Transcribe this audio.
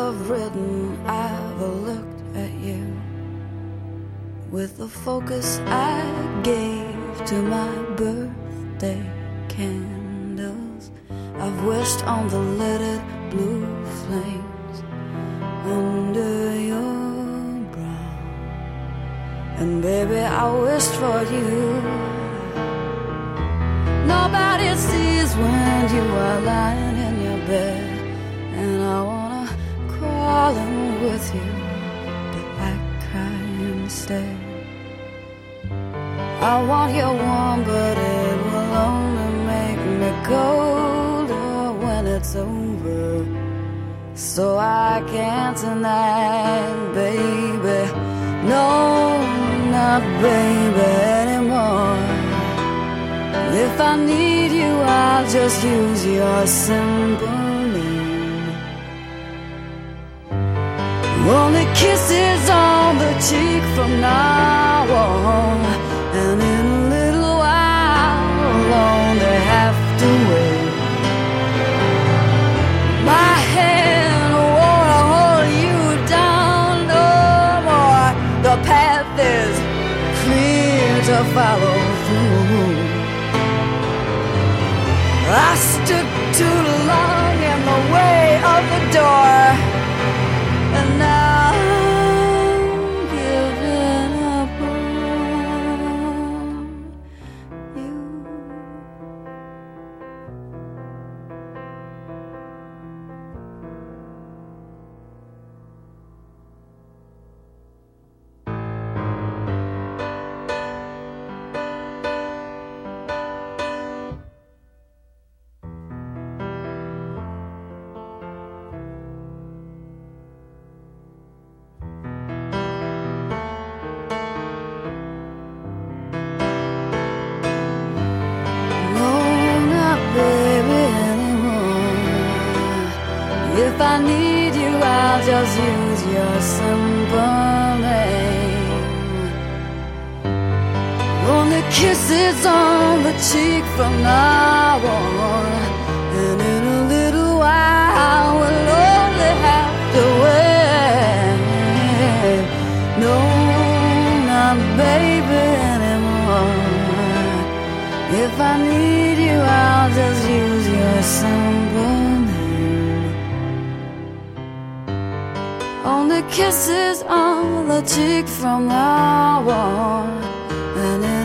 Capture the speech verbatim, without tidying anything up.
have written, I've looked at you with the focus I gave to my birthday candles. I've wished on the lidded blue flames under your brow. And baby, I wished for you. Nobody sees when you are lying in your bed, and I wanna crawl in with you, but I cry instead. I want you warm, but it will only make me colder when it's over. So I can't tonight, baby. No, not baby anymore. If I need you, I'll just use your simple name. Only kisses on the cheek from now on, and in a little while I'll only have to wait. My hand won't hold you down no more. The path is clear to follow through. I stood too long in the way of the door, and now I'm giving up on you. If I need you, I'll just use your simple name. Only kisses on the cheek from now on, and in a little while we'll only have to wait. No, not baby anymore. If I need you, I'll just use your simple name. Only kisses on the cheek from now on, and